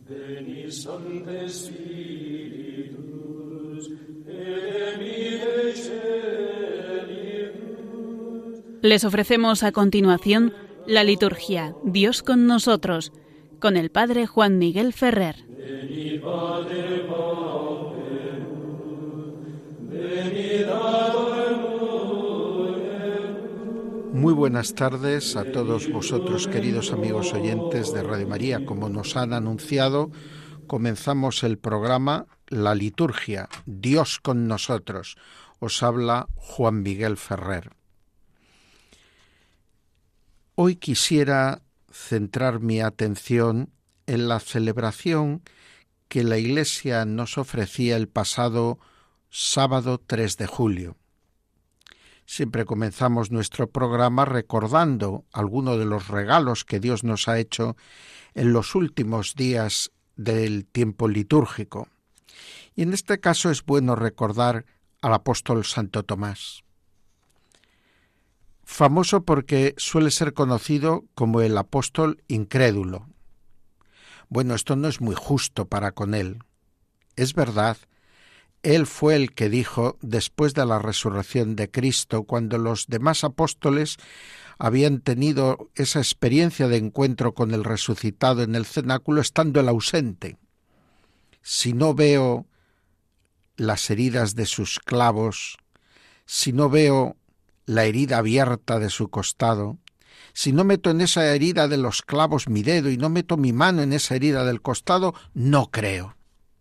Veni Sancte Spiritus, et emite Caelibus. Les ofrecemos a continuación la liturgia Dios con nosotros, con el Padre Juan Miguel Ferrer. Veni Pater Pauperum, veni Dator Muerus. Muy buenas tardes a todos vosotros, queridos amigos oyentes de Radio María. Como nos han anunciado, comenzamos el programa La Liturgia, Dios con nosotros. Os habla Juan Miguel Ferrer. Hoy quisiera centrar mi atención en la celebración que la Iglesia nos ofrecía el pasado sábado 3 de julio. Siempre comenzamos nuestro programa recordando algunos de los regalos que Dios nos ha hecho en los últimos días del tiempo litúrgico. Y en este caso es bueno recordar al apóstol Santo Tomás. Famoso porque suele ser conocido como el apóstol incrédulo. Bueno, esto no es muy justo para con él. Es verdad, él fue el que dijo, después de la resurrección de Cristo, cuando los demás apóstoles habían tenido esa experiencia de encuentro con el resucitado en el cenáculo, estando el ausente: si no veo las heridas de sus clavos, si no veo la herida abierta de su costado, si no meto en esa herida de los clavos mi dedo y no meto mi mano en esa herida del costado, no creo.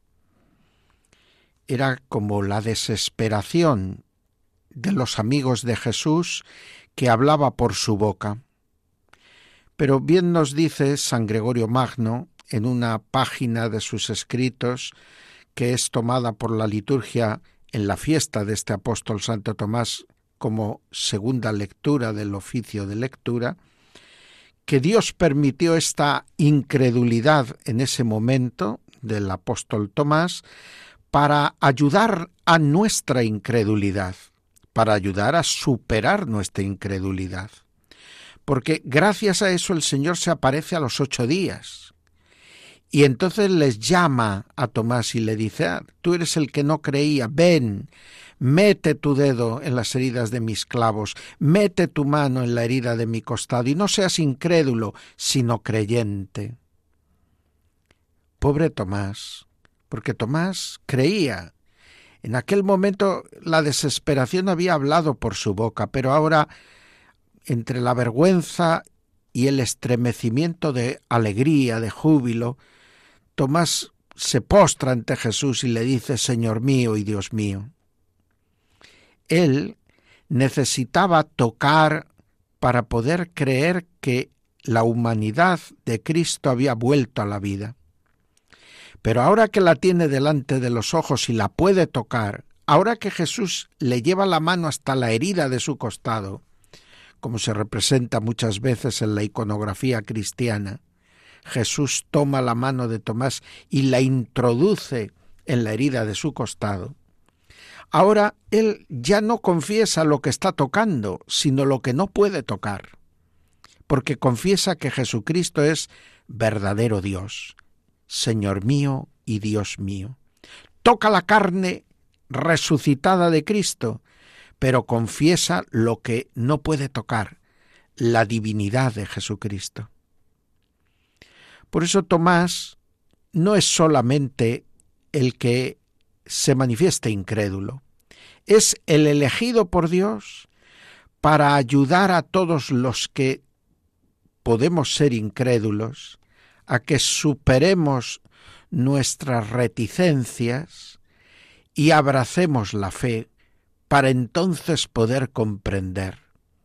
Era como la desesperación de los amigos de Jesús que hablaba por su boca. Pero bien nos dice San Gregorio Magno en una página de sus escritos, que es tomada por la liturgia en la fiesta de este apóstol Santo Tomás como segunda lectura del oficio de lectura, que Dios permitió esta incredulidad en ese momento del apóstol Tomás para ayudar a nuestra incredulidad, para ayudar a superar nuestra incredulidad. Porque gracias a eso el Señor se aparece a los 8 días. Y entonces les llama a Tomás y le dice: tú eres el que no creía, ven, mete tu dedo en las heridas de mis clavos, mete tu mano en la herida de mi costado, y no seas incrédulo, sino creyente. Pobre Tomás, porque Tomás creía. En aquel momento la desesperación había hablado por su boca, pero ahora, entre la vergüenza y el estremecimiento de alegría, de júbilo, Tomás se postra ante Jesús y le dice: Señor mío y Dios mío. Él necesitaba tocar para poder creer que la humanidad de Cristo había vuelto a la vida. Pero ahora que la tiene delante de los ojos y la puede tocar, ahora que Jesús le lleva la mano hasta la herida de su costado, como se representa muchas veces en la iconografía cristiana, Jesús toma la mano de Tomás y la introduce en la herida de su costado. Ahora él ya no confiesa lo que está tocando, sino lo que no puede tocar, porque confiesa que Jesucristo es verdadero Dios, Señor mío y Dios mío. Toca la carne resucitada de Cristo, pero confiesa lo que no puede tocar, la divinidad de Jesucristo. Por eso Tomás no es solamente el que se manifiesta incrédulo, es el elegido por Dios para ayudar a todos los que podemos ser incrédulos a que superemos nuestras reticencias y abracemos la fe para entonces poder comprender.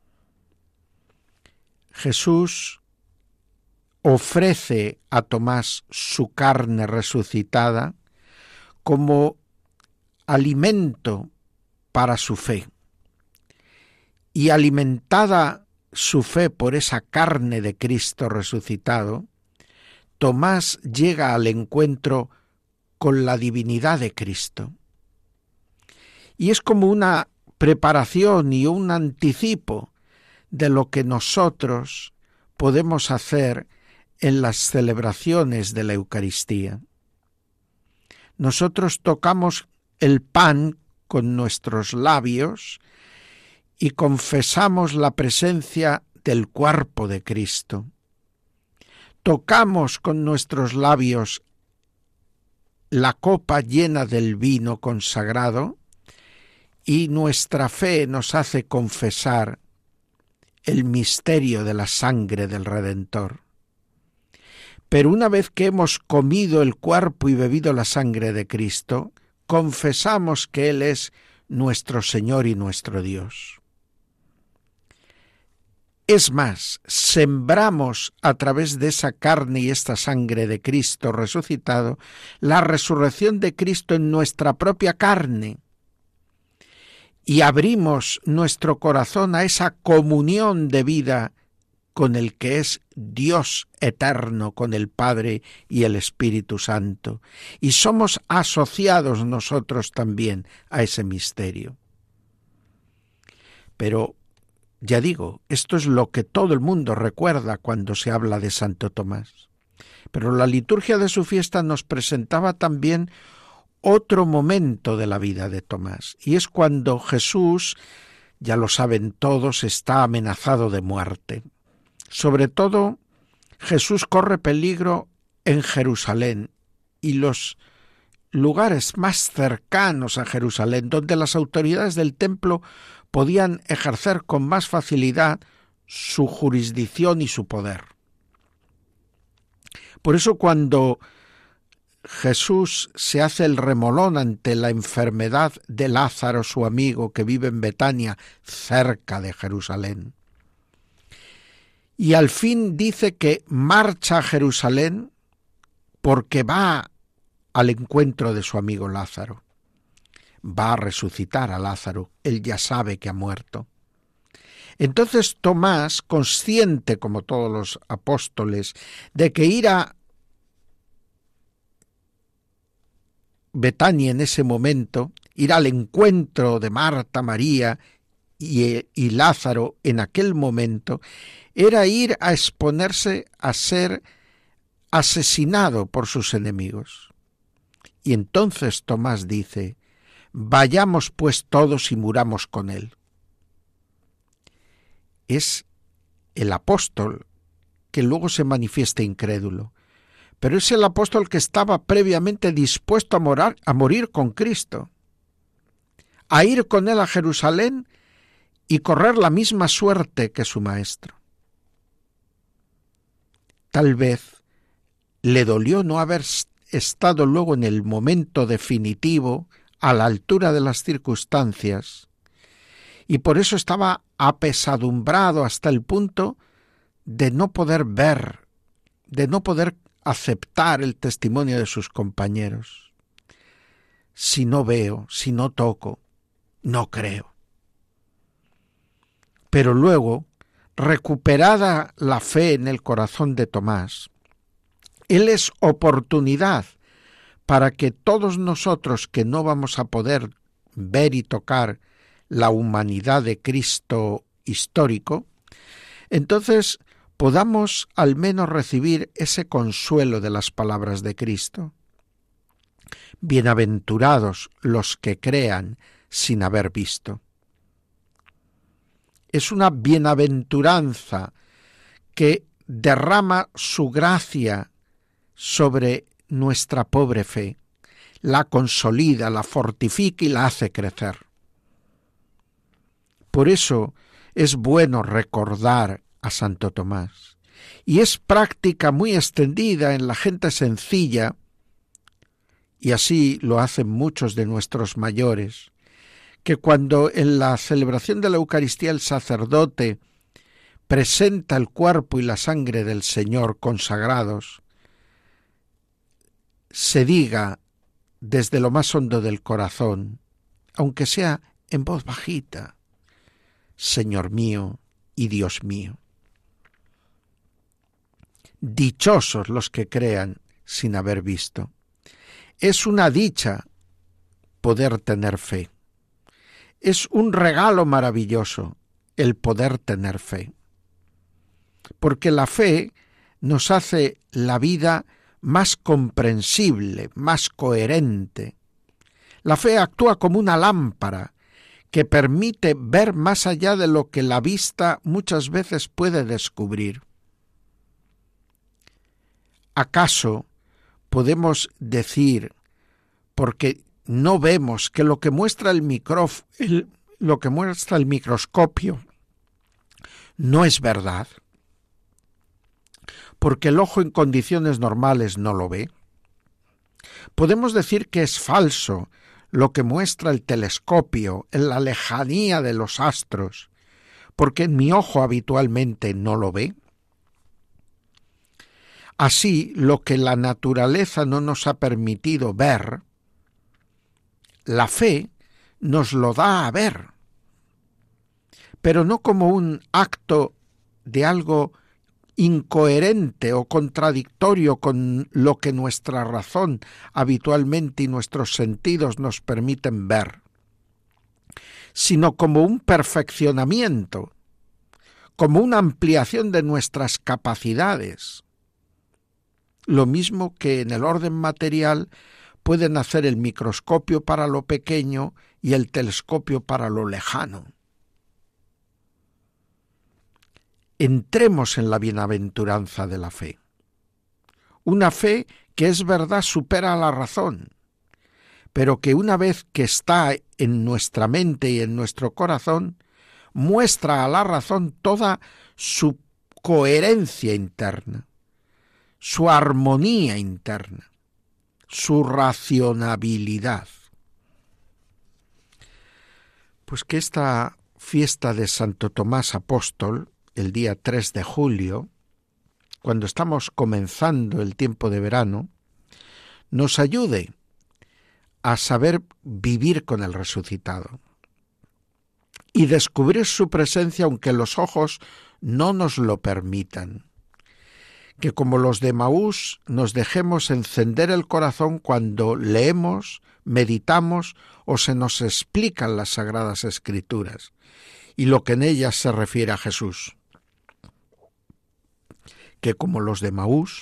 Jesús ofrece a Tomás su carne resucitada como alimento para su fe. Y alimentada su fe por esa carne de Cristo resucitado, Tomás llega al encuentro con la divinidad de Cristo. Y es como una preparación y un anticipo de lo que nosotros podemos hacer en las celebraciones de la Eucaristía. Nosotros tocamos el pan con nuestros labios y confesamos la presencia del cuerpo de Cristo. Tocamos con nuestros labios la copa llena del vino consagrado y nuestra fe nos hace confesar el misterio de la sangre del Redentor. Pero una vez que hemos comido el cuerpo y bebido la sangre de Cristo, confesamos que Él es nuestro Señor y nuestro Dios. Es más, sembramos a través de esa carne y esta sangre de Cristo resucitado la resurrección de Cristo en nuestra propia carne y abrimos nuestro corazón a esa comunión de vida con el que es Dios eterno, con el Padre y el Espíritu Santo, y somos asociados nosotros también a ese misterio. Pero ya digo, esto es lo que todo el mundo recuerda cuando se habla de Santo Tomás. Pero la liturgia de su fiesta nos presentaba también otro momento de la vida de Tomás, y es cuando Jesús, ya lo saben todos, está amenazado de muerte. Sobre todo, Jesús corre peligro en Jerusalén y los lugares más cercanos a Jerusalén, donde las autoridades del templo podían ejercer con más facilidad su jurisdicción y su poder. Por eso cuando Jesús se hace el remolón ante la enfermedad de Lázaro, su amigo, que vive en Betania, cerca de Jerusalén, y al fin dice que marcha a Jerusalén porque va al encuentro de su amigo Lázaro. Va a resucitar a Lázaro, él ya sabe que ha muerto. Entonces Tomás, consciente como todos los apóstoles, de que ir a Betania en ese momento, ir al encuentro de Marta, María y Lázaro en aquel momento, era ir a exponerse a ser asesinado por sus enemigos. Y entonces Tomás dice: vayamos pues todos y muramos con él. Es el apóstol que luego se manifiesta incrédulo, pero es el apóstol que estaba previamente dispuesto a morir con Cristo, a ir con él a Jerusalén y correr la misma suerte que su maestro. Tal vez le dolió no haber estado luego en el momento definitivo a la altura de las circunstancias, y por eso estaba apesadumbrado hasta el punto de no poder ver, de no poder aceptar el testimonio de sus compañeros. Si no veo, si no toco, no creo. Pero luego, recuperada la fe en el corazón de Tomás, él es oportunidad para que todos nosotros que no vamos a poder ver y tocar la humanidad de Cristo histórico, entonces podamos al menos recibir ese consuelo de las palabras de Cristo. Bienaventurados los que crean sin haber visto. Es una bienaventuranza que derrama su gracia sobre nuestra pobre fe, la consolida, la fortifica y la hace crecer. Por eso es bueno recordar a Santo Tomás, y es práctica muy extendida en la gente sencilla, y así lo hacen muchos de nuestros mayores, que cuando en la celebración de la Eucaristía el sacerdote presenta el cuerpo y la sangre del Señor consagrados, se diga desde lo más hondo del corazón, aunque sea en voz bajita: Señor mío y Dios mío. Dichosos los que crean sin haber visto. Es una dicha poder tener fe. Es un regalo maravilloso el poder tener fe. Porque la fe nos hace la vida más comprensible, más coherente. La fe actúa como una lámpara que permite ver más allá de lo que la vista muchas veces puede descubrir. ¿Acaso podemos decir, porque no vemos, que lo que muestra el microscopio no es verdad? Porque el ojo en condiciones normales no lo ve. Podemos decir que es falso lo que muestra el telescopio en la lejanía de los astros, porque mi ojo habitualmente no lo ve. Así, lo que la naturaleza no nos ha permitido ver, la fe nos lo da a ver, pero no como un acto de algo incoherente o contradictorio con lo que nuestra razón habitualmente y nuestros sentidos nos permiten ver, sino como un perfeccionamiento, como una ampliación de nuestras capacidades. Lo mismo que en el orden material pueden hacer el microscopio para lo pequeño y el telescopio para lo lejano. Entremos en la bienaventuranza de la fe. Una fe que es verdad supera a la razón, pero que una vez que está en nuestra mente y en nuestro corazón, muestra a la razón toda su coherencia interna, su armonía interna, su racionabilidad. Pues que esta fiesta de Santo Tomás Apóstol, el día 3 de julio, cuando estamos comenzando el tiempo de verano, nos ayude a saber vivir con el resucitado y descubrir su presencia aunque los ojos no nos lo permitan. Que como los de Emaús nos dejemos encender el corazón cuando leemos, meditamos o se nos explican las Sagradas Escrituras y lo que en ellas se refiere a Jesús. Que como los de Emaús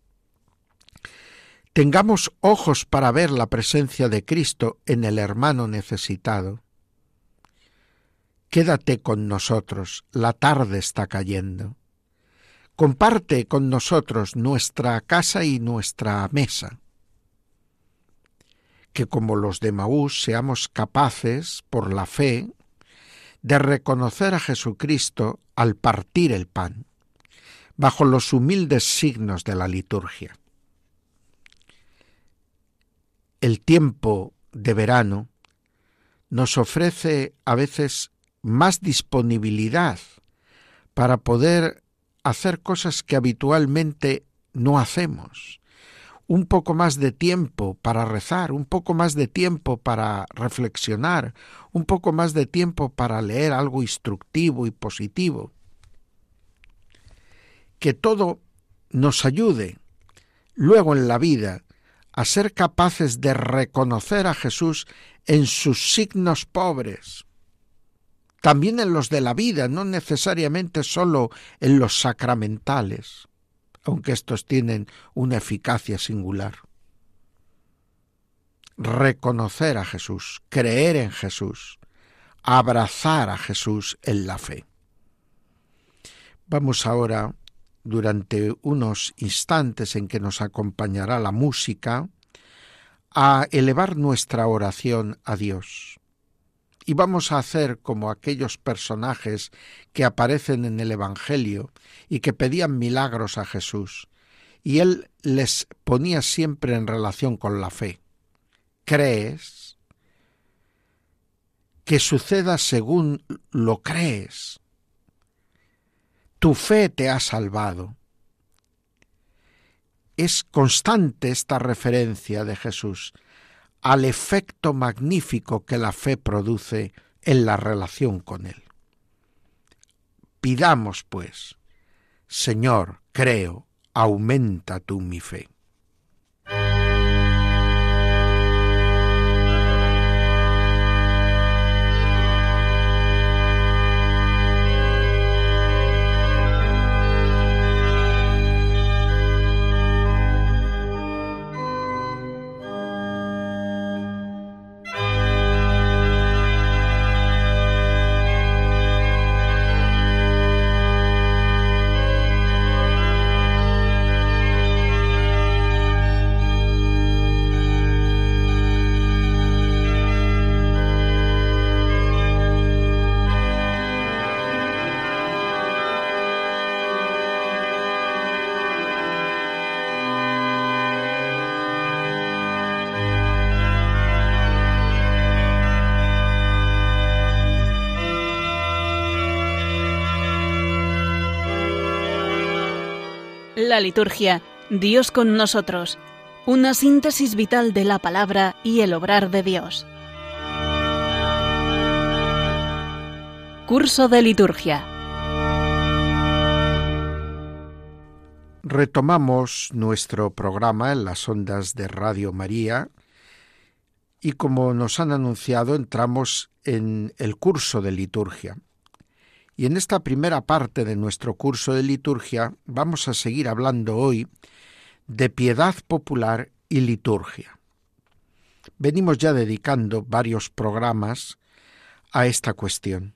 tengamos ojos para ver la presencia de Cristo en el hermano necesitado. Quédate con nosotros, la tarde está cayendo. Comparte con nosotros nuestra casa y nuestra mesa. Que como los de Emaús seamos capaces, por la fe, de reconocer a Jesucristo al partir el pan, bajo los humildes signos de la liturgia. El tiempo de verano nos ofrece a veces más disponibilidad para poder hacer cosas que habitualmente no hacemos. Un poco más de tiempo para rezar, un poco más de tiempo para reflexionar, un poco más de tiempo para leer algo instructivo y positivo. Que todo nos ayude luego en la vida a ser capaces de reconocer a Jesús en sus signos pobres, también en los de la vida, no necesariamente solo en los sacramentales, aunque estos tienen una eficacia singular. Reconocer a Jesús, creer en Jesús, abrazar a Jesús en la fe. Vamos ahora, durante unos instantes en que nos acompañará la música, a elevar nuestra oración a Dios. Y vamos a hacer como aquellos personajes que aparecen en el Evangelio y que pedían milagros a Jesús, y Él les ponía siempre en relación con la fe. ¿Crees? Que suceda según lo crees. Tu fe te ha salvado. Es constante esta referencia de Jesús al efecto magnífico que la fe produce en la relación con Él. Pidamos, pues, Señor, creo, aumenta tú mi fe. La liturgia, Dios con nosotros, una síntesis vital de la palabra y el obrar de Dios. Curso de liturgia. Retomamos nuestro programa en las ondas de Radio María y, como nos han anunciado, entramos en el curso de liturgia. Y en esta primera parte de nuestro curso de liturgia vamos a seguir hablando hoy de piedad popular y liturgia. Venimos ya dedicando varios programas a esta cuestión.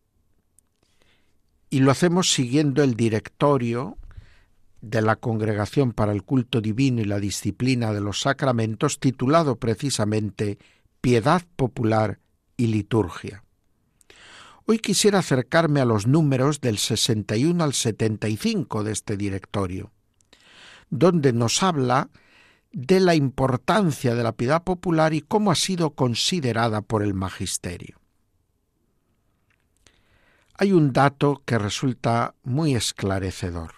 Y lo hacemos siguiendo el directorio de la Congregación para el Culto Divino y la Disciplina de los Sacramentos, titulado precisamente Piedad Popular y Liturgia. Hoy quisiera acercarme a los números del 61 al 75 de este directorio, donde nos habla de la importancia de la piedad popular y cómo ha sido considerada por el magisterio. Hay un dato que resulta muy esclarecedor.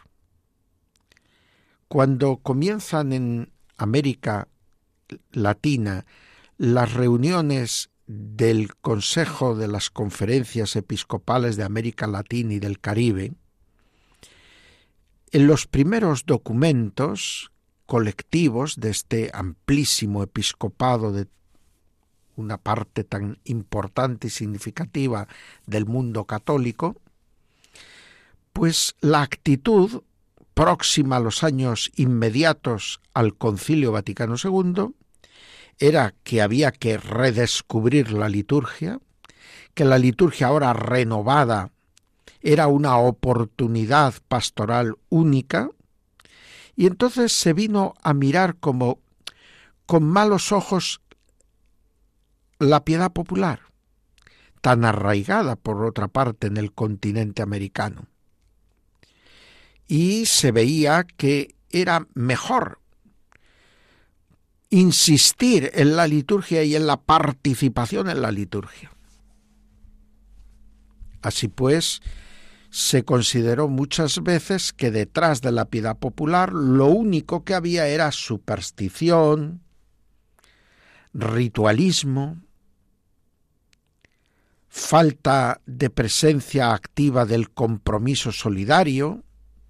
Cuando comienzan en América Latina las reuniones del Consejo de las Conferencias Episcopales de América Latina y del Caribe, en los primeros documentos colectivos de este amplísimo episcopado de una parte tan importante y significativa del mundo católico, pues la actitud próxima a los años inmediatos al Concilio Vaticano II era que había que redescubrir la liturgia, que la liturgia ahora renovada era una oportunidad pastoral única, y entonces se vino a mirar como con malos ojos la piedad popular, tan arraigada por otra parte en el continente americano. Y se veía que era mejor insistir en la liturgia y en la participación en la liturgia. Así pues, se consideró muchas veces que detrás de la piedad popular lo único que había era superstición, ritualismo, falta de presencia activa del compromiso solidario,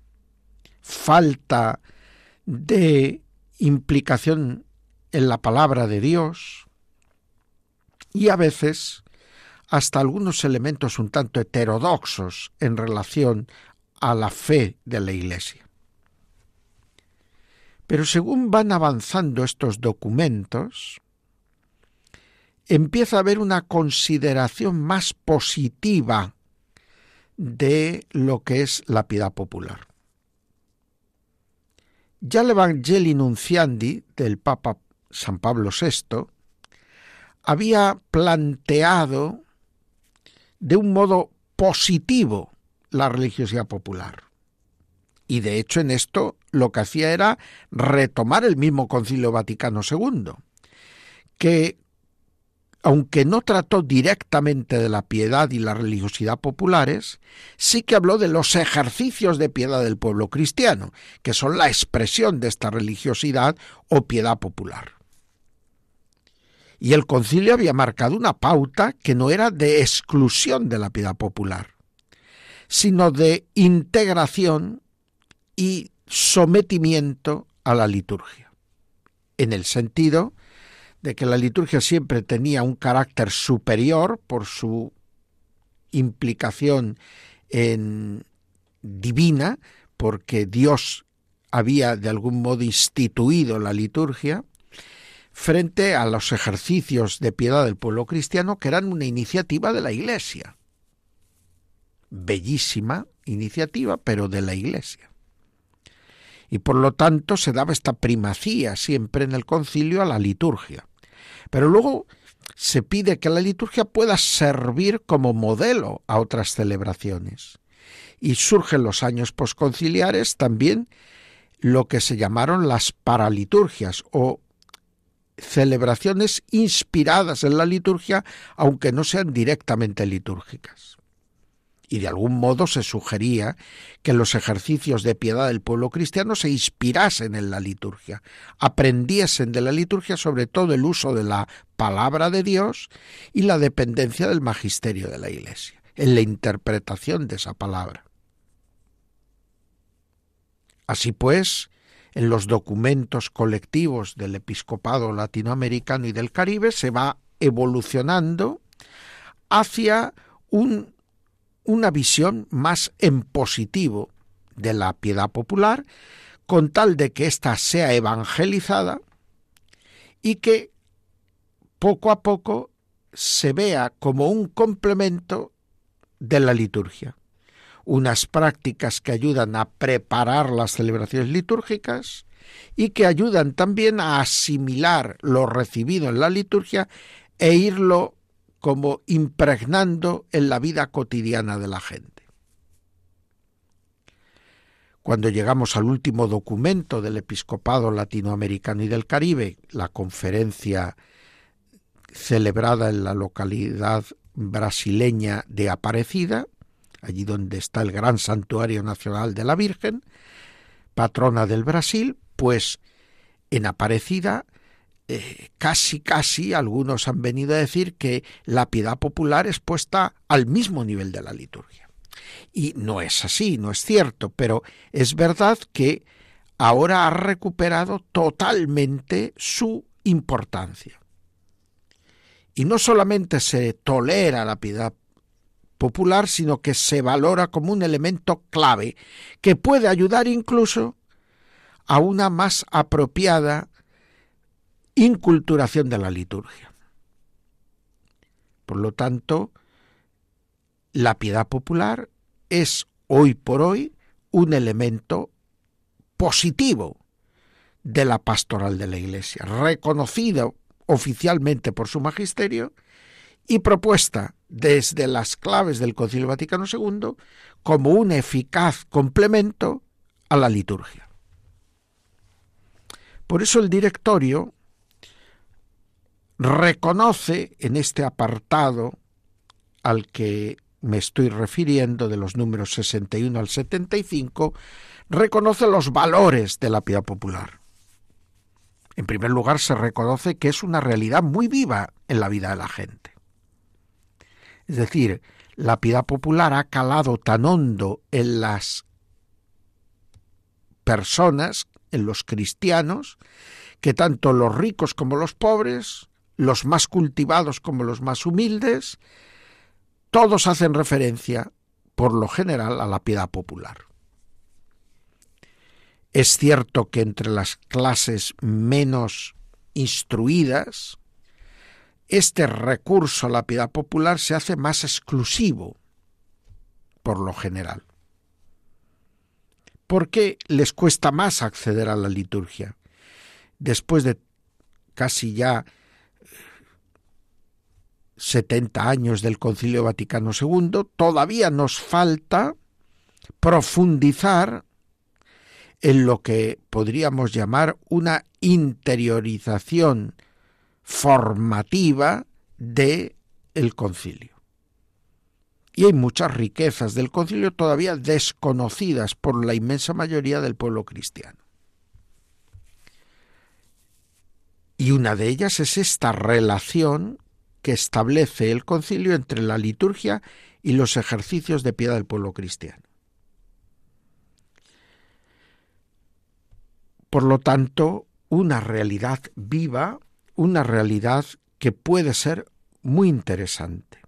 falta de implicación en la palabra de Dios y a veces hasta algunos elementos un tanto heterodoxos en relación a la fe de la Iglesia. Pero según van avanzando estos documentos, empieza a haber una consideración más positiva de lo que es la piedad popular. Ya el Evangelii Nunciandi del Papa San Pablo VI había planteado de un modo positivo la religiosidad popular. Y de hecho en esto lo que hacía era retomar el mismo Concilio Vaticano II, que aunque no trató directamente de la piedad y la religiosidad populares, sí que habló de los ejercicios de piedad del pueblo cristiano, que son la expresión de esta religiosidad o piedad popular. Y el concilio había marcado una pauta que no era de exclusión de la piedad popular, sino de integración y sometimiento a la liturgia, en el sentido de que la liturgia siempre tenía un carácter superior por su implicación divina, porque Dios había de algún modo instituido la liturgia, frente a los ejercicios de piedad del pueblo cristiano, que eran una iniciativa de la Iglesia. Bellísima iniciativa, pero de la Iglesia. Y por lo tanto se daba esta primacía siempre en el concilio a la liturgia. Pero luego se pide que la liturgia pueda servir como modelo a otras celebraciones. Y surgen los años posconciliares también lo que se llamaron las paraliturgias o celebraciones inspiradas en la liturgia, aunque no sean directamente litúrgicas. Y de algún modo se sugería que los ejercicios de piedad del pueblo cristiano se inspirasen en la liturgia, aprendiesen de la liturgia sobre todo el uso de la palabra de Dios y la dependencia del magisterio de la Iglesia, en la interpretación de esa palabra. Así pues, en los documentos colectivos del episcopado latinoamericano y del Caribe se va evolucionando hacia una visión más en positivo de la piedad popular, con tal de que ésta sea evangelizada y que poco a poco se vea como un complemento de la liturgia. Unas prácticas que ayudan a preparar las celebraciones litúrgicas y que ayudan también a asimilar lo recibido en la liturgia e irlo como impregnando en la vida cotidiana de la gente. Cuando llegamos al último documento del Episcopado Latinoamericano y del Caribe, la conferencia celebrada en la localidad brasileña de Aparecida, allí donde está el gran santuario nacional de la Virgen, patrona del Brasil, pues en Aparecida casi algunos han venido a decir que la piedad popular es puesta al mismo nivel de la liturgia. Y no es así, no es cierto, pero es verdad que ahora ha recuperado totalmente su importancia. Y no solamente se tolera la piedad popular, sino que se valora como un elemento clave que puede ayudar incluso a una más apropiada inculturación de la liturgia. Por lo tanto, la piedad popular es hoy por hoy un elemento positivo de la pastoral de la Iglesia, reconocido oficialmente por su magisterio y propuesta desde las claves del Concilio Vaticano II como un eficaz complemento a la liturgia. Por eso el directorio reconoce en este apartado al que me estoy refiriendo, de los números 61 al 75, reconoce los valores de la piedad popular. En primer lugar, se reconoce que es una realidad muy viva en la vida de la gente. Es decir, la piedad popular ha calado tan hondo en las personas, en los cristianos, que tanto los ricos como los pobres, los más cultivados como los más humildes, todos hacen referencia, por lo general, a la piedad popular. Es cierto que entre las clases menos instruidas, este recurso a la piedad popular se hace más exclusivo, por lo general, porque les cuesta más acceder a la liturgia. Después de casi ya 70 años del Concilio Vaticano II, todavía nos falta profundizar en lo que podríamos llamar una interiorización formativa del concilio. Y hay muchas riquezas del concilio todavía desconocidas por la inmensa mayoría del pueblo cristiano. Y una de ellas es esta relación que establece el concilio entre la liturgia y los ejercicios de piedad del pueblo cristiano. Por lo tanto, una realidad viva, una realidad que puede ser muy interesante.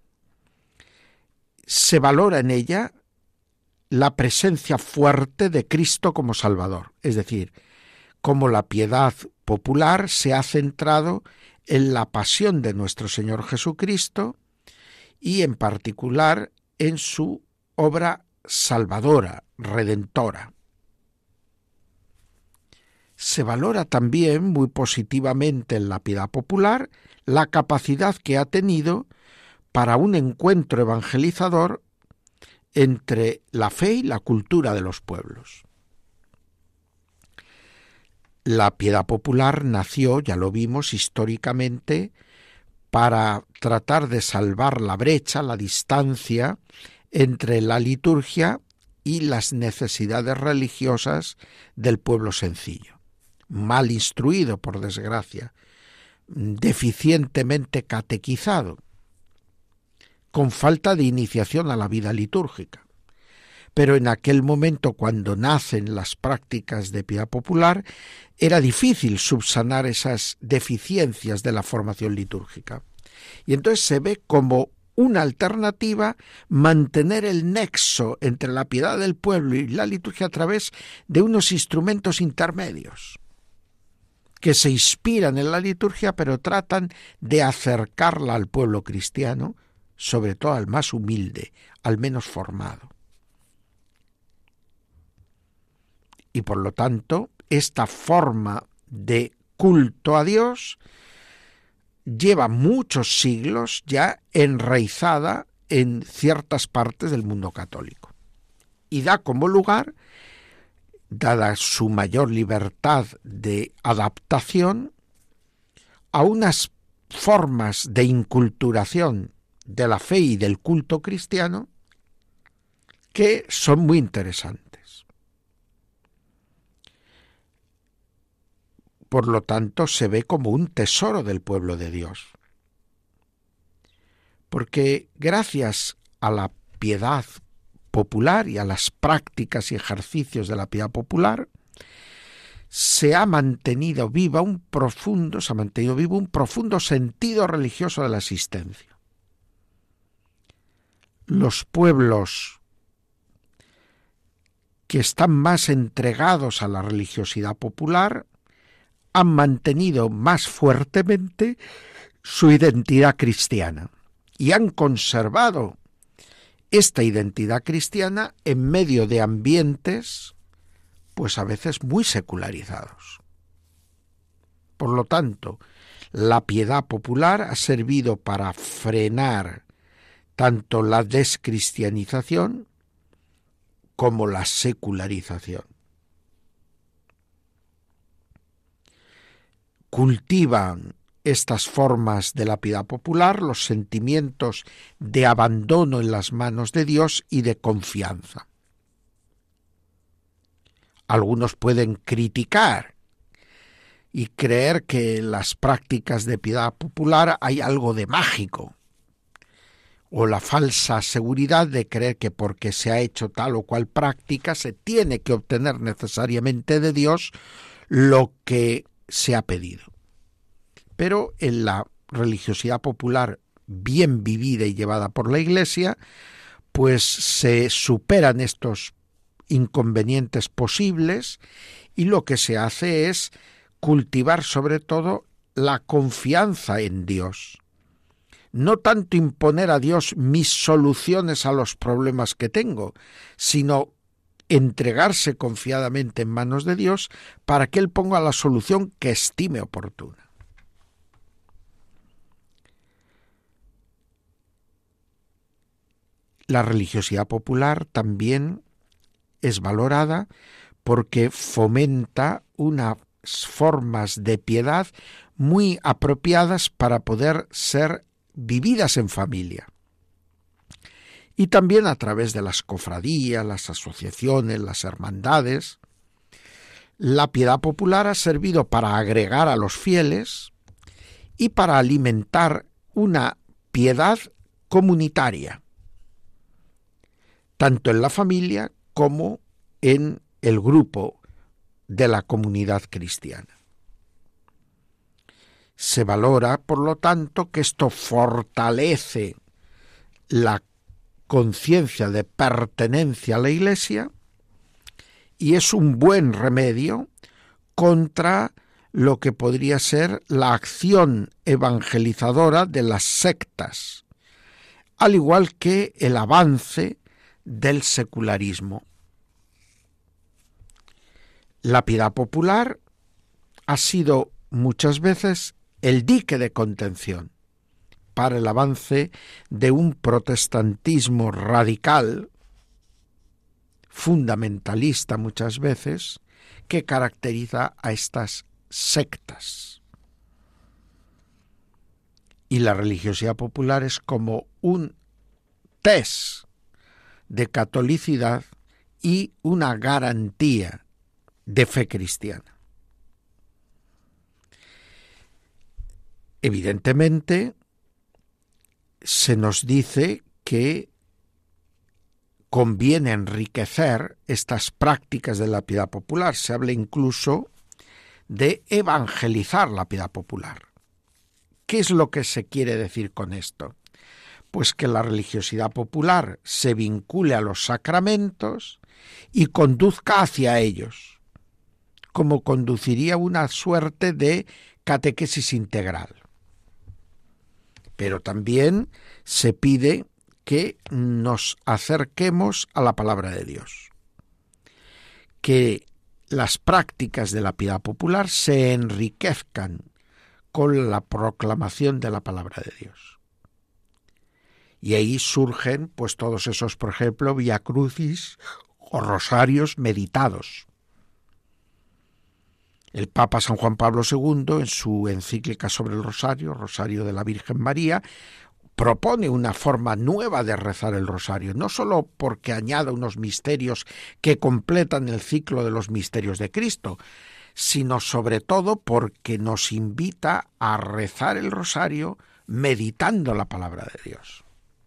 Se valora en ella la presencia fuerte de Cristo como Salvador, es decir, cómo la piedad popular se ha centrado en la pasión de nuestro Señor Jesucristo y en particular en su obra salvadora, redentora. Se valora también muy positivamente en la piedad popular la capacidad que ha tenido para un encuentro evangelizador entre la fe y la cultura de los pueblos. La piedad popular nació, ya lo vimos históricamente, para tratar de salvar la brecha, la distancia entre la liturgia y las necesidades religiosas del pueblo sencillo, mal instruido, por desgracia, deficientemente catequizado, con falta de iniciación a la vida litúrgica. Pero en aquel momento, cuando nacen las prácticas de piedad popular, era difícil subsanar esas deficiencias de la formación litúrgica. Y entonces se ve como una alternativa mantener el nexo entre la piedad del pueblo y la liturgia a través de unos instrumentos intermedios que se inspiran en la liturgia, pero tratan de acercarla al pueblo cristiano, sobre todo al más humilde, al menos formado. Y por lo tanto, esta forma de culto a Dios lleva muchos siglos ya enraizada en ciertas partes del mundo católico. Y da como lugar, dada su mayor libertad de adaptación, a unas formas de inculturación de la fe y del culto cristiano que son muy interesantes. Por lo tanto, se ve como un tesoro del pueblo de Dios. Porque gracias a la piedad popular y a las prácticas y ejercicios de la piedad popular, se ha mantenido vivo un profundo sentido religioso de la existencia. Los pueblos que están más entregados a la religiosidad popular han mantenido más fuertemente su identidad cristiana y han conservado esta identidad cristiana en medio de ambientes, pues a veces muy secularizados. Por lo tanto, la piedad popular ha servido para frenar tanto la descristianización como la secularización. Cultivan estas formas de la piedad popular los sentimientos de abandono en las manos de Dios y de confianza. Algunos pueden criticar y creer que en las prácticas de piedad popular hay algo de mágico, o la falsa seguridad de creer que porque se ha hecho tal o cual práctica se tiene que obtener necesariamente de Dios lo que se ha pedido. Pero en la religiosidad popular bien vivida y llevada por la Iglesia, pues se superan estos inconvenientes posibles y lo que se hace es cultivar sobre todo la confianza en Dios. No tanto imponer a Dios mis soluciones a los problemas que tengo, sino entregarse confiadamente en manos de Dios para que Él ponga la solución que estime oportuna. La religiosidad popular también es valorada porque fomenta unas formas de piedad muy apropiadas para poder ser vividas en familia. Y también a través de las cofradías, las asociaciones, las hermandades, la piedad popular ha servido para agregar a los fieles y para alimentar una piedad comunitaria, tanto en la familia como en el grupo de la comunidad cristiana. Se valora, por lo tanto, que esto fortalece la conciencia de pertenencia a la Iglesia y es un buen remedio contra lo que podría ser la acción evangelizadora de las sectas, al igual que el avance del secularismo. La piedad popular ha sido muchas veces el dique de contención para el avance de un protestantismo radical, fundamentalista muchas veces, que caracteriza a estas sectas. Y la religiosidad popular es como un test de catolicidad y una garantía de fe cristiana. Evidentemente, se nos dice que conviene enriquecer estas prácticas de la piedad popular. Se habla incluso de evangelizar la piedad popular. ¿Qué es lo que se quiere decir con esto? Pues que la religiosidad popular se vincule a los sacramentos y conduzca hacia ellos, como conduciría una suerte de catequesis integral. Pero también se pide que nos acerquemos a la palabra de Dios, que las prácticas de la piedad popular se enriquezcan con la proclamación de la palabra de Dios. Y ahí surgen pues todos esos, por ejemplo, Vía Crucis o rosarios meditados. El Papa San Juan Pablo II, en su encíclica sobre el rosario, Rosario de la Virgen María, propone una forma nueva de rezar el rosario, no solo porque añada unos misterios que completan el ciclo de los misterios de Cristo, sino sobre todo porque nos invita a rezar el rosario meditando la palabra de Dios.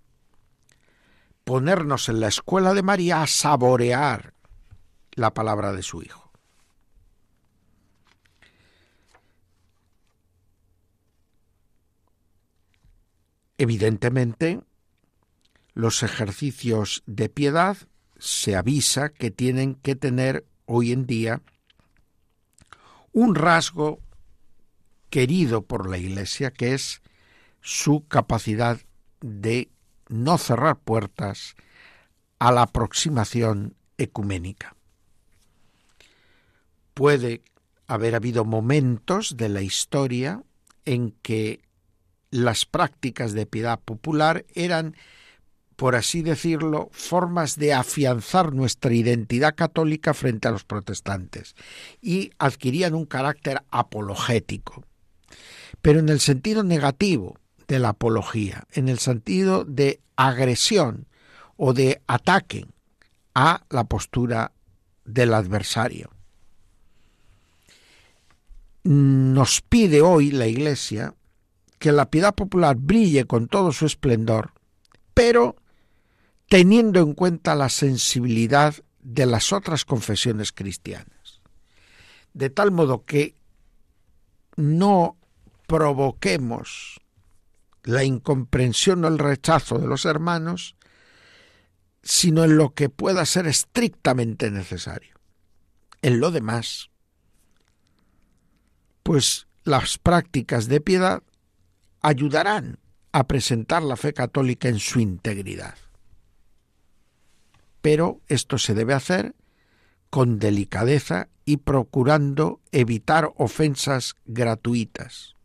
Ponernos en la escuela de María a saborear la palabra de su Hijo. Evidentemente, los ejercicios de piedad se avisa que tienen que tener hoy en día un rasgo querido por la Iglesia, que es su capacidad de no cerrar puertas a la aproximación ecuménica. Puede haber habido momentos de la historia en que las prácticas de piedad popular eran, por así decirlo, formas de afianzar nuestra identidad católica frente a los protestantes y adquirían un carácter apologético, pero en el sentido negativo de la apología, en el sentido de agresión o de ataque a la postura del adversario. Nos pide hoy la Iglesia que la piedad popular brille con todo su esplendor, pero teniendo en cuenta la sensibilidad de las otras confesiones cristianas, de tal modo que no provoquemos la incomprensión o el rechazo de los hermanos, sino en lo que pueda ser estrictamente necesario. En lo demás, pues las prácticas de piedad ayudarán a presentar la fe católica en su integridad. Pero esto se debe hacer con delicadeza y procurando evitar ofensas gratuitas.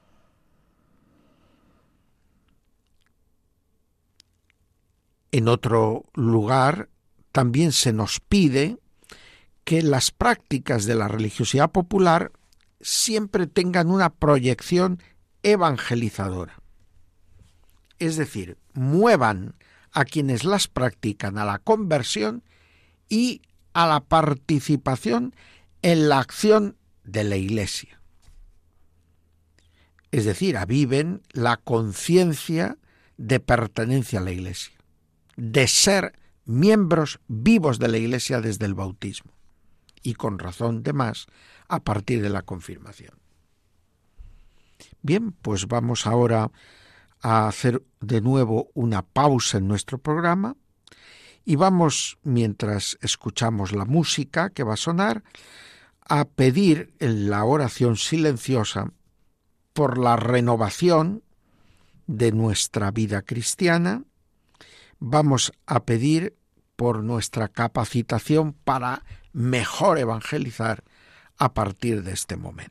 En otro lugar, también se nos pide que las prácticas de la religiosidad popular siempre tengan una proyección evangelizadora. Es decir, muevan a quienes las practican a la conversión y a la participación en la acción de la Iglesia. Es decir, aviven la conciencia de pertenencia a la Iglesia, de ser miembros vivos de la Iglesia desde el bautismo, y con razón de más a partir de la confirmación. Bien, pues vamos ahora a hacer de nuevo una pausa en nuestro programa y vamos, mientras escuchamos la música que va a sonar, a pedir en la oración silenciosa por la renovación de nuestra vida cristiana. Vamos a pedir por nuestra capacitación para mejor evangelizar a partir de este momento.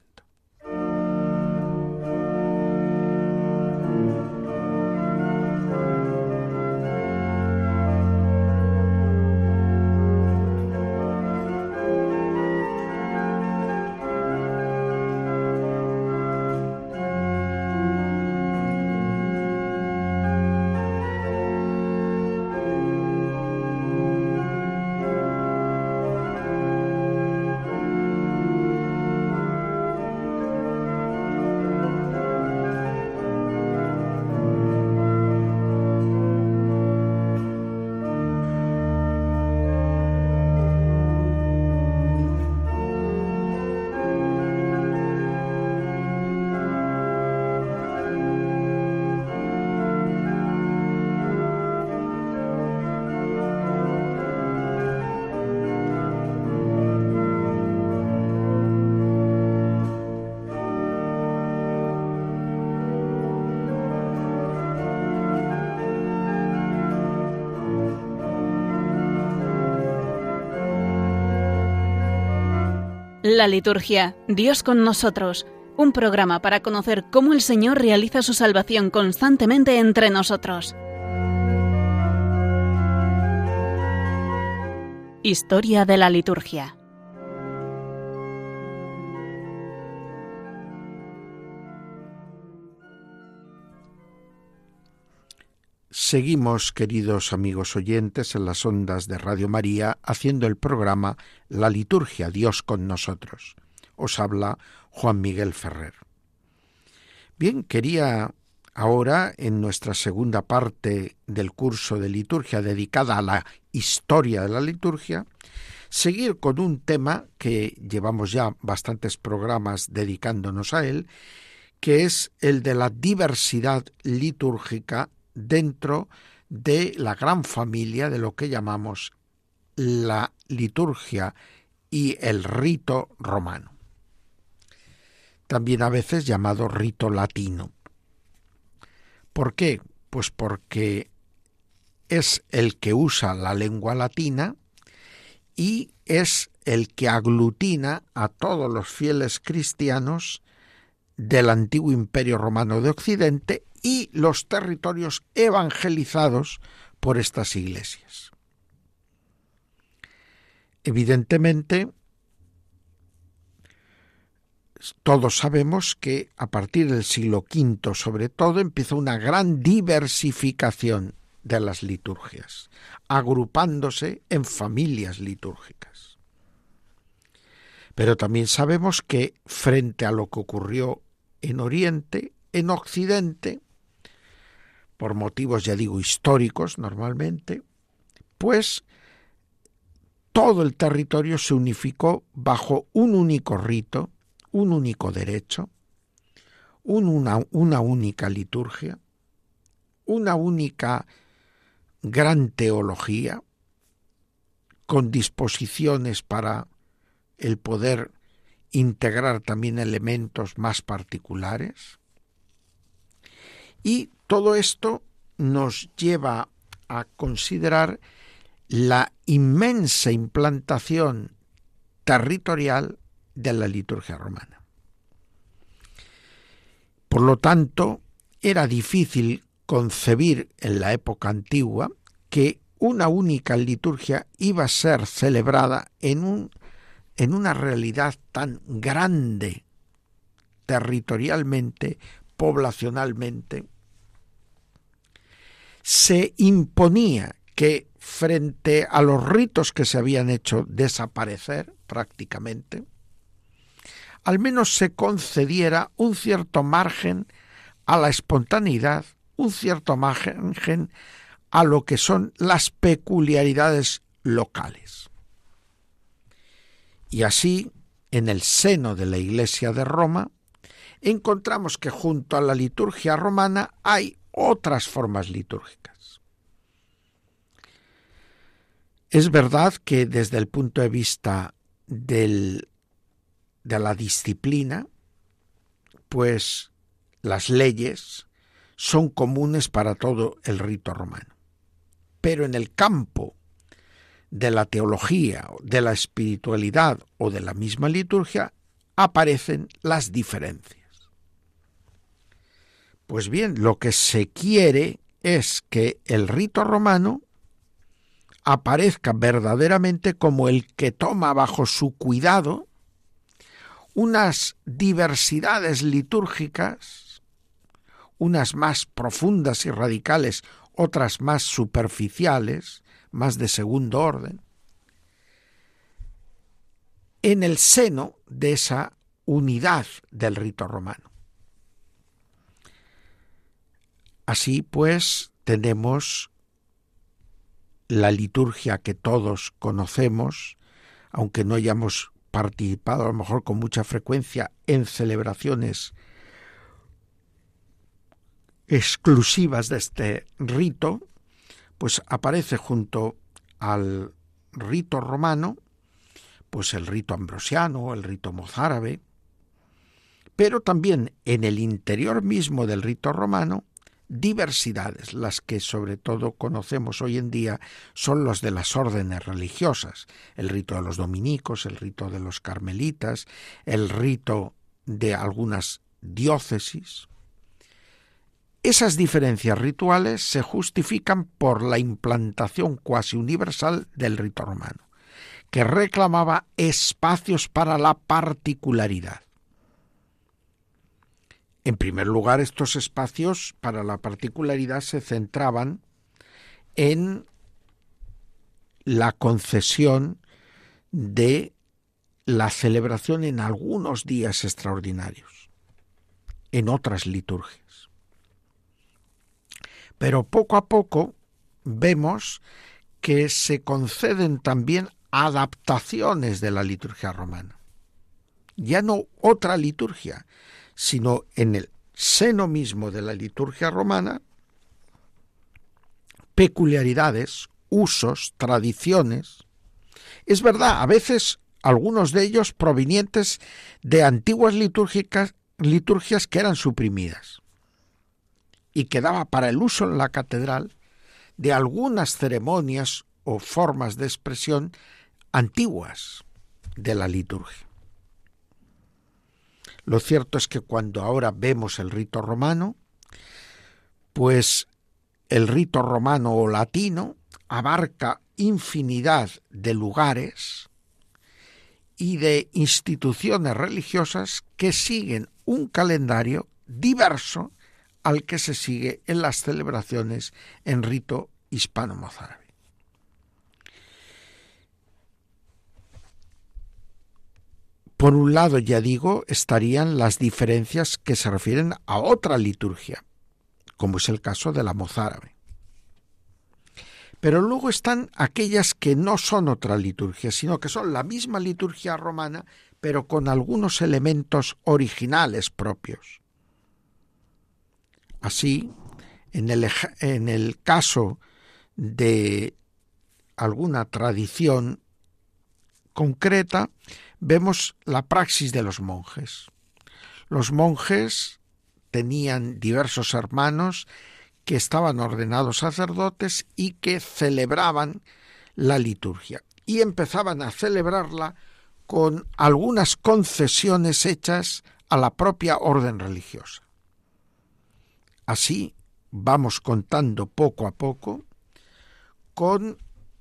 La liturgia, Dios con nosotros, un programa para conocer cómo el Señor realiza su salvación constantemente entre nosotros. Historia de la liturgia. Seguimos, queridos amigos oyentes, en las ondas de Radio María, haciendo el programa La Liturgia, Dios con nosotros. Os habla Juan Miguel Ferrer. Bien, quería ahora, en nuestra segunda parte del curso de liturgia dedicada a la historia de la liturgia, seguir con un tema que llevamos ya bastantes programas dedicándonos a él, que es el de la diversidad litúrgica dentro de la gran familia de lo que llamamos la liturgia y el rito romano, también a veces llamado rito latino. ¿Por qué? Pues porque es el que usa la lengua latina y es el que aglutina a todos los fieles cristianos del antiguo Imperio Romano de Occidente y los territorios evangelizados por estas iglesias. Evidentemente, todos sabemos que a partir del siglo V, sobre todo, empieza una gran diversificación de las liturgias, agrupándose en familias litúrgicas. Pero también sabemos que, frente a lo que ocurrió en Oriente, en Occidente, por motivos, ya digo, históricos normalmente, pues todo el territorio se unificó bajo un único rito, un único derecho, una única liturgia, una única gran teología, con disposiciones para el poder integrar también elementos más particulares. Y todo esto nos lleva a considerar la inmensa implantación territorial de la liturgia romana. Por lo tanto, era difícil concebir en la época antigua que una única liturgia iba a ser celebrada en una realidad tan grande, territorialmente, poblacionalmente. Se imponía que frente a los ritos que se habían hecho desaparecer prácticamente, al menos se concediera un cierto margen a la espontaneidad, un cierto margen a lo que son las peculiaridades locales. Y así, en el seno de la Iglesia de Roma, encontramos que junto a la liturgia romana hay otras formas litúrgicas. Es verdad que desde el punto de vista de la disciplina, pues las leyes son comunes para todo el rito romano. Pero en el campo de la teología, de la espiritualidad o de la misma liturgia, aparecen las diferencias. Pues bien, lo que se quiere es que el rito romano aparezca verdaderamente como el que toma bajo su cuidado unas diversidades litúrgicas, unas más profundas y radicales, otras más superficiales, más de segundo orden, en el seno de esa unidad del rito romano. Así pues, tenemos la liturgia que todos conocemos, aunque no hayamos participado a lo mejor con mucha frecuencia en celebraciones exclusivas de este rito, pues aparece junto al rito romano, pues el rito ambrosiano, el rito mozárabe, pero también en el interior mismo del rito romano diversidades. Las que sobre todo conocemos hoy en día son los de las órdenes religiosas, el rito de los dominicos, el rito de los carmelitas, el rito de algunas diócesis. Esas diferencias rituales se justifican por la implantación cuasi universal del rito romano, que reclamaba espacios para la particularidad. En primer lugar, estos espacios para la particularidad se centraban en la concesión de la celebración en algunos días extraordinarios, en otras liturgias. Pero poco a poco vemos que se conceden también adaptaciones de la liturgia romana. Ya no otra liturgia, sino en el seno mismo de la liturgia romana, peculiaridades, usos, tradiciones. Es verdad, a veces algunos de ellos provenientes de antiguas liturgias que eran suprimidas y quedaba para el uso en la catedral de algunas ceremonias o formas de expresión antiguas de la liturgia. Lo cierto es que cuando ahora vemos el rito romano, pues el rito romano o latino abarca infinidad de lugares y de instituciones religiosas que siguen un calendario diverso al que se sigue en las celebraciones en rito hispano-mozárabe. Por un lado, ya digo, estarían las diferencias que se refieren a otra liturgia, como es el caso de la mozárabe. Pero luego están aquellas que no son otra liturgia, sino que son la misma liturgia romana, pero con algunos elementos originales propios. Así, en el caso de alguna tradición concreta, vemos la praxis de los monjes. Los monjes tenían diversos hermanos que estaban ordenados sacerdotes y que celebraban la liturgia. Y empezaban a celebrarla con algunas concesiones hechas a la propia orden religiosa. Así vamos contando poco a poco con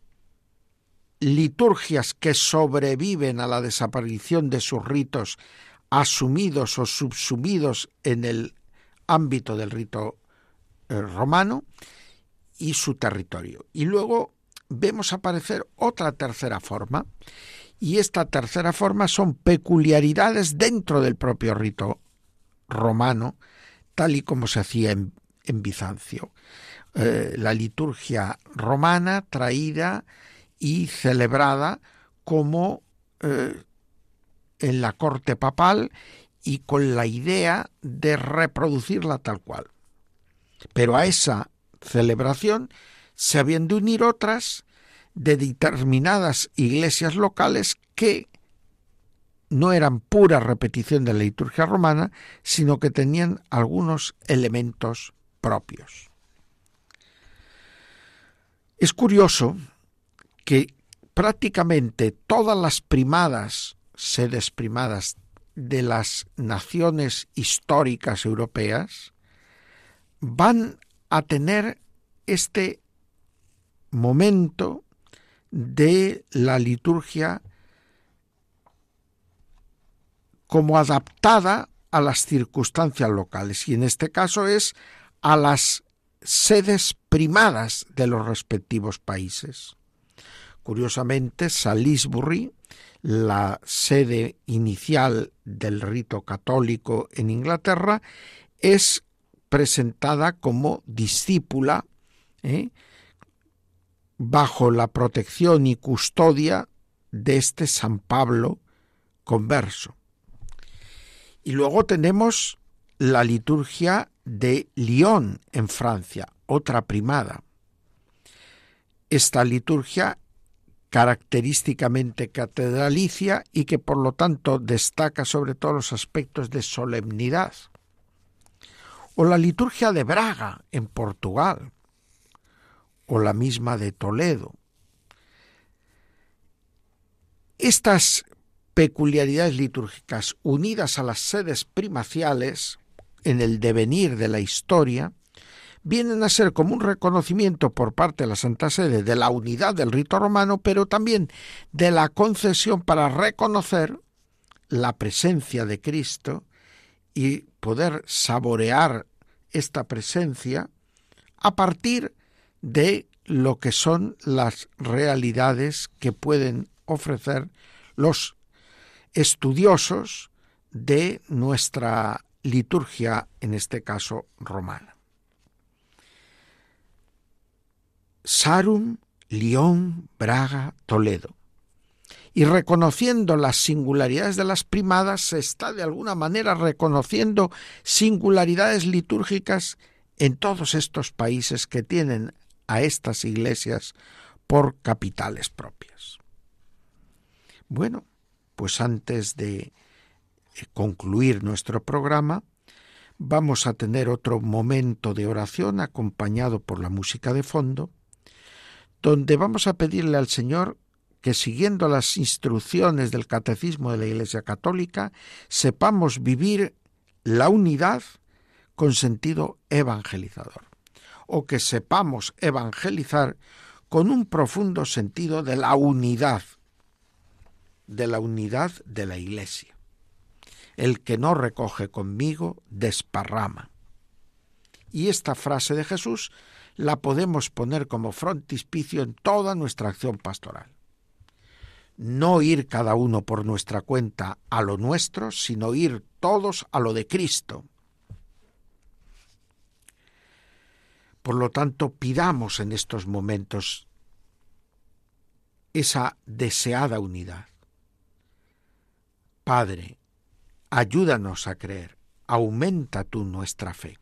liturgias que sobreviven a la desaparición de sus ritos asumidos o subsumidos en el ámbito del rito romano y su territorio. Y luego vemos aparecer otra tercera forma, y esta tercera forma son peculiaridades dentro del propio rito romano, tal y como se hacía en Bizancio. La liturgia romana traída y celebrada como en la corte papal y con la idea de reproducirla tal cual. Pero a esa celebración se habían de unir otras de determinadas iglesias locales que no eran pura repetición de la liturgia romana, sino que tenían algunos elementos propios. Es curioso que prácticamente todas las sedes primadas de las naciones históricas europeas van a tener este momento de la liturgia como adaptada a las circunstancias locales, y en este caso es a las sedes primadas de los respectivos países. Curiosamente, Salisbury, la sede inicial del rito católico en Inglaterra, es presentada como discípula bajo la protección y custodia de este San Pablo converso. Y luego tenemos la liturgia de Lyon en Francia, otra primada. Esta liturgia característicamente catedralicia y que por lo tanto destaca sobre todo los aspectos de solemnidad. o la liturgia de Braga, en Portugal, o la misma de Toledo. Estas peculiaridades litúrgicas, unidas a las sedes primaciales en el devenir de la historia, vienen a ser como un reconocimiento por parte de la Santa Sede de la unidad del rito romano, pero también de la concesión para reconocer la presencia de Cristo y poder saborear esta presencia a partir de lo que son las realidades que pueden ofrecer los estudiosos de nuestra liturgia, en este caso romana. Sarum, Lyon, Braga, Toledo. Y reconociendo las singularidades de las primadas, se está de alguna manera reconociendo singularidades litúrgicas en todos estos países que tienen a estas iglesias por capitales propias. Bueno, pues antes de concluir nuestro programa, vamos a tener otro momento de oración acompañado por la música de fondo, donde vamos a pedirle al Señor que, siguiendo las instrucciones del Catecismo de la Iglesia Católica, sepamos vivir la unidad con sentido evangelizador, o que sepamos evangelizar con un profundo sentido de la unidad de la Iglesia. El que no recoge conmigo, desparrama. Y esta frase de Jesús la podemos poner como frontispicio en toda nuestra acción pastoral. No ir cada uno por nuestra cuenta a lo nuestro, sino ir todos a lo de Cristo. Por lo tanto, pidamos en estos momentos esa deseada unidad. Padre, ayúdanos a creer, aumenta tú nuestra fe.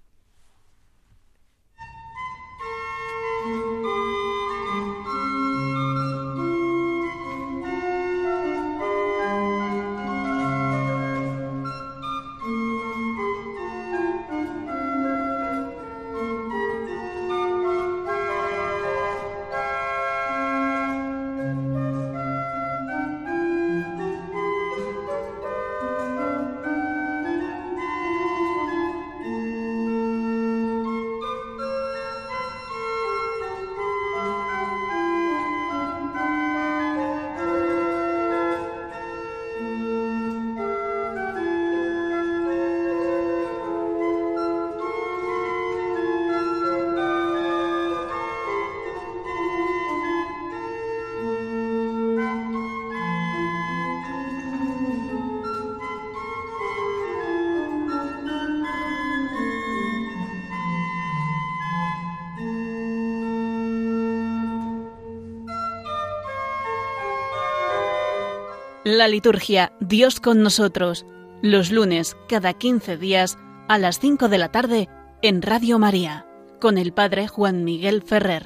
La liturgia Dios con nosotros, los lunes cada 15 días a las 5 de la tarde en Radio María, con el Padre Juan Miguel Ferrer.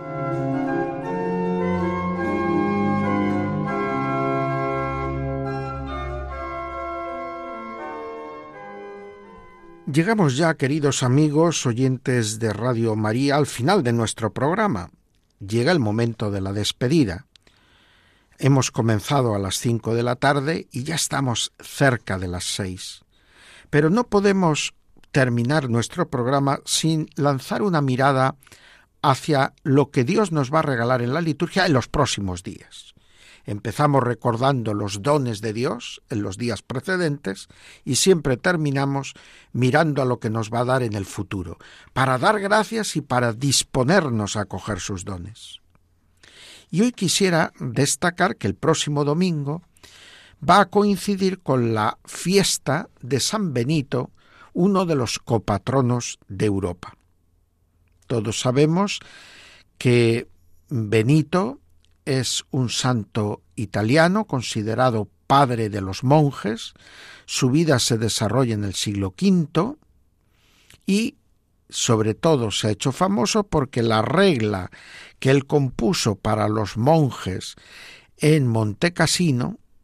Llegamos ya, queridos amigos oyentes de Radio María, al final de nuestro programa. Llega el momento de la despedida. Hemos comenzado a las 5 de la tarde y ya estamos cerca de las 6. Pero no podemos terminar nuestro programa sin lanzar una mirada hacia lo que Dios nos va a regalar en la liturgia en los próximos días. Empezamos recordando los dones de Dios en los días precedentes y siempre terminamos mirando a lo que nos va a dar en el futuro, para dar gracias y para disponernos a acoger sus dones. Y hoy quisiera destacar que el próximo domingo va a coincidir con la fiesta de San Benito, uno de los copatronos de Europa. Todos sabemos que Benito es un santo italiano considerado padre de los monjes. Su vida se desarrolla en el siglo V y sobre todo se ha hecho famoso porque la regla que él compuso para los monjes en Monte Cassino,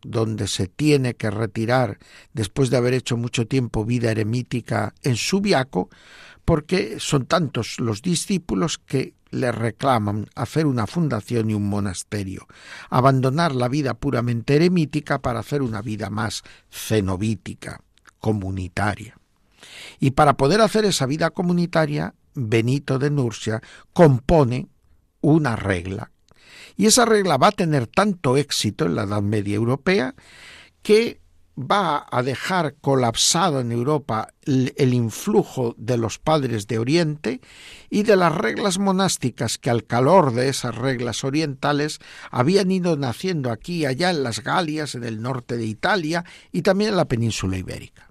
donde se tiene que retirar después de haber hecho mucho tiempo vida eremítica en Subiaco, porque son tantos los discípulos que le reclaman hacer una fundación y un monasterio, abandonar la vida puramente eremítica para hacer una vida más cenobítica, comunitaria. Y para poder hacer esa vida comunitaria, Benito de Nursia compone una regla. Y esa regla va a tener tanto éxito en la Edad Media europea que va a dejar colapsado en Europa el influjo de los padres de Oriente y de las reglas monásticas que al calor de esas reglas orientales habían ido naciendo aquí y allá en las Galias, en el norte de Italia y también en la península ibérica.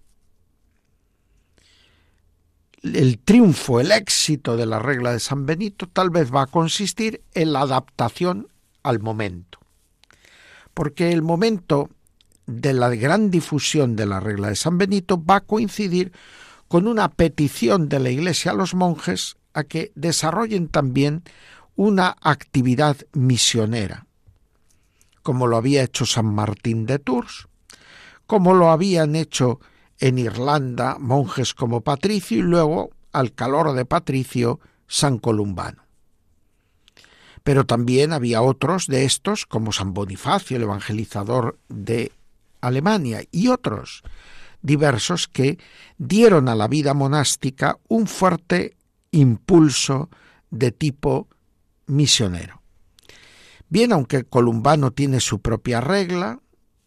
El triunfo, el éxito de la regla de San Benito tal vez va a consistir en la adaptación al momento, porque el momento de la gran difusión de la regla de San Benito va a coincidir con una petición de la Iglesia a los monjes a que desarrollen también una actividad misionera, como lo había hecho San Martín de Tours, como lo habían hecho en Irlanda monjes como Patricio y luego, al calor de Patricio, San Columbano. Pero también había otros de estos, como San Bonifacio, el evangelizador de Alemania, y otros diversos que dieron a la vida monástica un fuerte impulso de tipo misionero. Bien, aunque Columbano tiene su propia regla,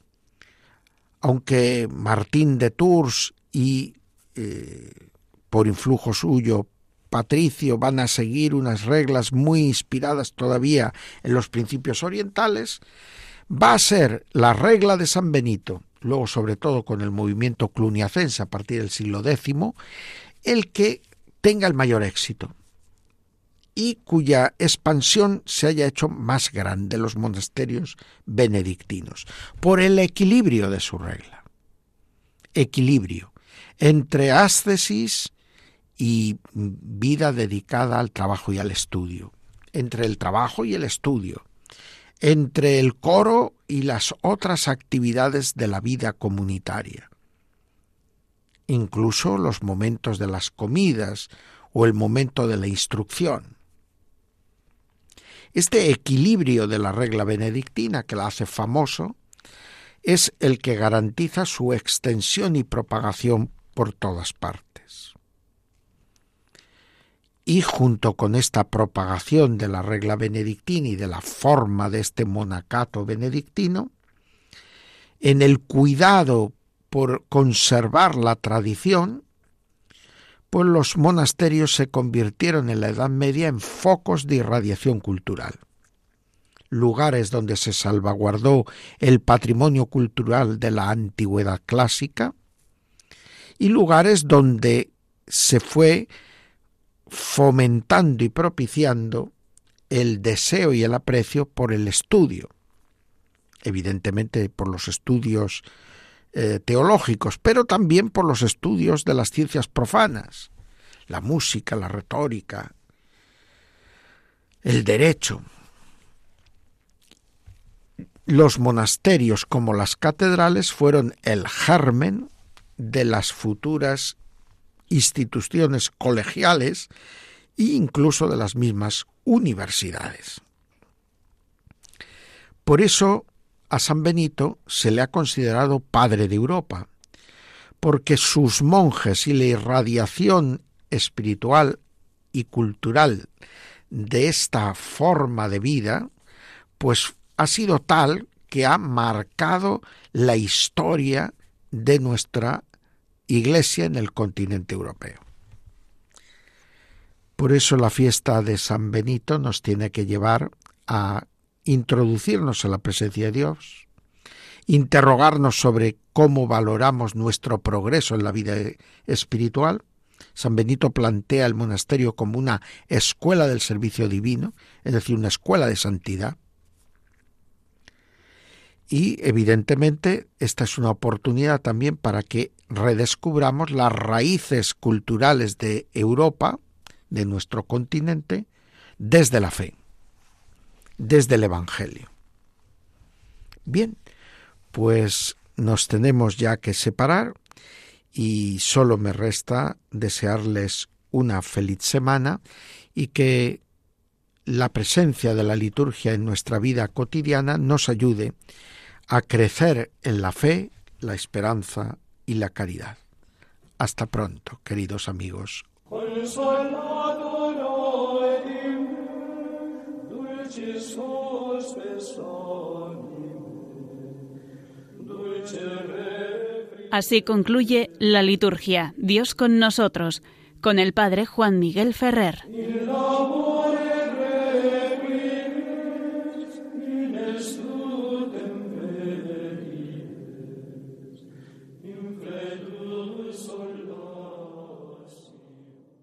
aunque Martín de Tours y, por influjo suyo, Patricio van a seguir unas reglas muy inspiradas todavía en los principios orientales, va a ser la regla de San Benito, luego sobre todo con el movimiento cluniacense a partir del siglo X, el que tenga el mayor éxito y cuya expansión se haya hecho más grande, los monasterios benedictinos, por el equilibrio de su regla. Equilibrio entre ascesis y vida dedicada al trabajo y al estudio, entre el trabajo y el estudio, entre el coro y las otras actividades de la vida comunitaria, incluso los momentos de las comidas o el momento de la instrucción. Este equilibrio de la regla benedictina que la hace famoso es el que garantiza su extensión y propagación por todas partes. Y junto con esta propagación de la regla benedictina y de la forma de este monacato benedictino, en el cuidado por conservar la tradición, pues los monasterios se convirtieron en la Edad Media en focos de irradiación cultural, lugares donde se salvaguardó el patrimonio cultural de la antigüedad clásica y lugares donde se fue fomentando y propiciando el deseo y el aprecio por el estudio, evidentemente por los estudios teológicos, pero también por los estudios de las ciencias profanas, la música, la retórica, el derecho. Los monasterios, como las catedrales, fueron el germen de las futuras instituciones colegiales e incluso de las mismas universidades. Por eso a San Benito se le ha considerado padre de Europa, porque sus monjes y la irradiación espiritual y cultural de esta forma de vida, pues ha sido tal que ha marcado la historia de nuestra Iglesia en el continente europeo. Por eso la fiesta de San Benito nos tiene que llevar a introducirnos en la presencia de Dios, interrogarnos sobre cómo valoramos nuestro progreso en la vida espiritual. San Benito plantea el monasterio como una escuela del servicio divino, es decir, una escuela de santidad. Y evidentemente esta es una oportunidad también para que redescubramos las raíces culturales de Europa, de nuestro continente, desde la fe, desde el Evangelio. Bien, pues nos tenemos ya que separar y solo me resta desearles una feliz semana y que la presencia de la liturgia en nuestra vida cotidiana nos ayude a crecer en la fe, la esperanza y la caridad. Hasta pronto, queridos amigos. Así concluye la liturgia Dios con nosotros, con el Padre Juan Miguel Ferrer.